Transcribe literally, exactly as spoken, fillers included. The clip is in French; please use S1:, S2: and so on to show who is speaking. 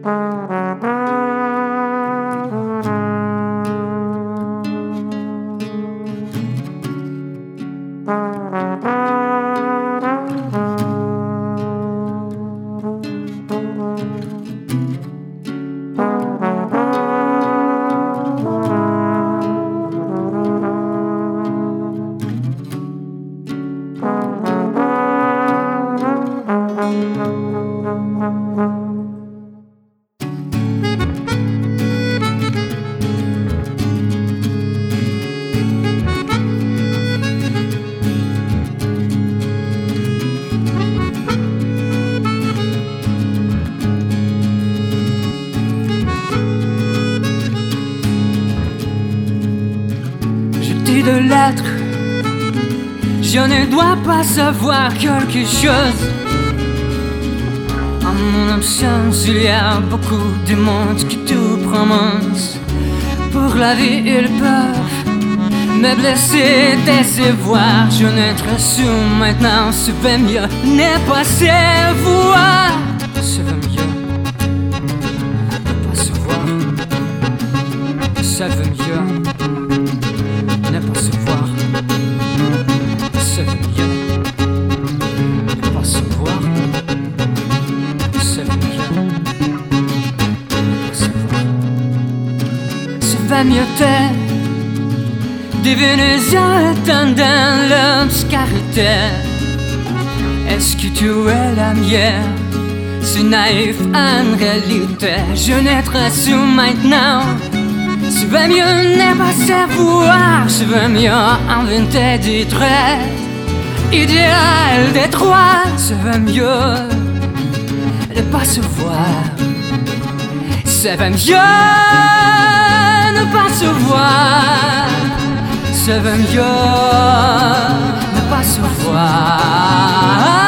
S1: De lettres, je ne dois pas savoir quelque chose. En mon absence, il y a beaucoup de monde qui tout prononcent. Pour la vie, ils peuvent me blesser, décevoir. Je ne te rassure maintenant, ce va mieux ne pas se voir. Ce va mieux ne pas se voir. Ça va mieux ne pas se voir. Ça va mieux ne pas se voir. Ça va mieux ne pas se voir. Ça va mieux t'es devenu un dans l'obscurité. Est-ce que tu es la mienne? C'est naïf en réalité. Je ne te rassure maintenant. Ça va mieux ne pas savoir. Ça va mieux inventer des traits idéal des trois. Ça va mieux ne pas se voir. Ça va mieux ne pas se voir. Ça va mieux ne pas se voir.